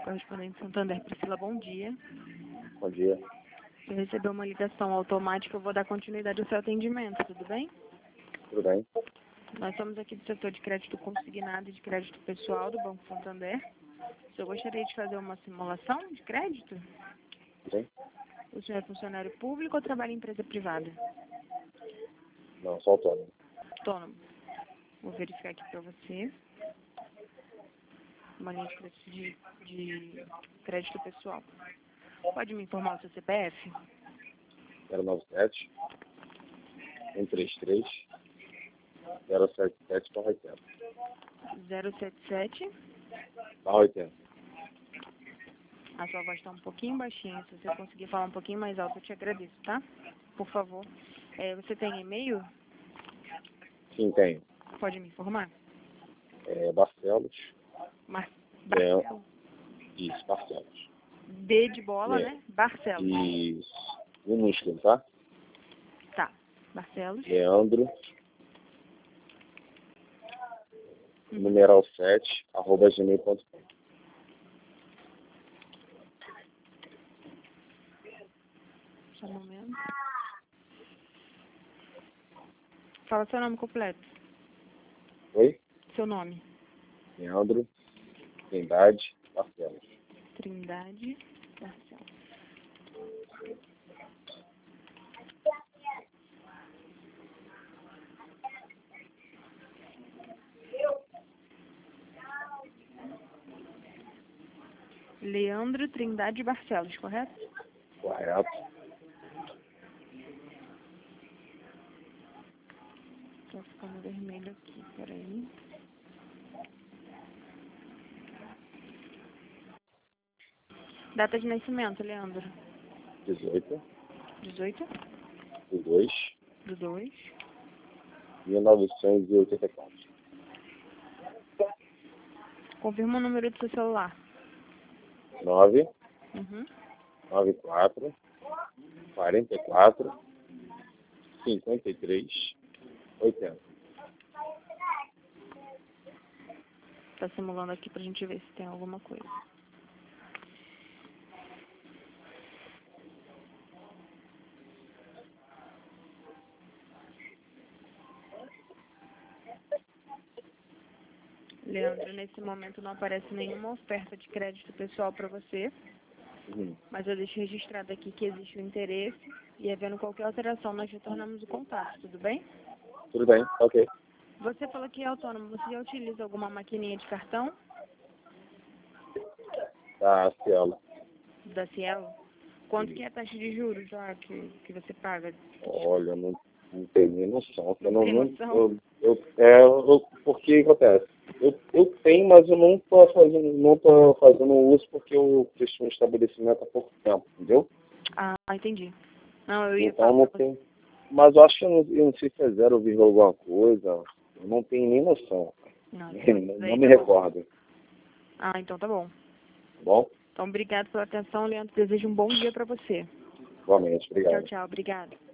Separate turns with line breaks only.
Correspondente Santander, Priscila, bom dia.
Bom dia.
Eu recebi uma ligação automática, eu vou dar continuidade ao seu atendimento, tudo bem?
Tudo bem?
Nós somos aqui do setor de crédito consignado e de crédito pessoal do Banco Santander. O senhor gostaria de fazer uma simulação de crédito?
Sim?
O senhor é funcionário público ou trabalha em empresa privada?
Não, só autônomo.
Autônomo. Vou verificar aqui para você. Uma linha de crédito pessoal. Pode me informar o seu CPF?
097 133 077 80.
077.
80.
A sua voz está um pouquinho baixinha. Se você conseguir falar um pouquinho mais alto, eu te agradeço, tá? Por favor. Você tem e-mail?
Sim, tenho.
Pode me informar?
Barcelos.
Barcelos.
Isso, Barcelos.
B de bola, né? Barcelos.
Isso. Minúsculo, tá?
Tá. Barcelos.
Leandro. Numeral 7, @gmail.com.
Só um momento. Fala seu nome completo.
Oi?
Seu nome.
Leandro. Trindade. Barcelos.
Trindade. Barcelos. Leandro Trindade Barcelos, correto?
Correto.
Tá ficando vermelho aqui, peraí. Data de nascimento, Leandro?
18
18
de 2
do 2.
1984.
Confirma o número do seu celular.
9
Uhum.
94 44 53 80.
Tá simulando aqui pra gente ver se tem alguma coisa. Leandro, nesse momento não aparece nenhuma oferta de crédito pessoal para você, mas eu deixo registrado aqui que existe o interesse e, havendo qualquer alteração, nós retornamos o contato, tudo bem?
Tudo bem, ok.
Você falou que é autônomo, você já utiliza alguma maquininha de cartão
Tá, Cielo.
da Cielo? Quanto que é a taxa de juros lá que você paga?
Olha, não tenho nem noção.
Não tem noção?
Porque acontece? Eu tenho, mas eu não tô fazendo uso porque eu fechei um estabelecimento há pouco tempo, entendeu?
Ah, entendi. Não, eu ia
Então
falar
não
pra você.
tem. Mas eu acho que eu não sei se é 0, alguma coisa. Eu não tenho nem noção.
Não,
Não me recordo.
Ah, então tá bom.
Bom?
Então, obrigado pela atenção, Leandro. Desejo um bom dia para você.
Igualmente, obrigado.
Tchau, tchau. Obrigado.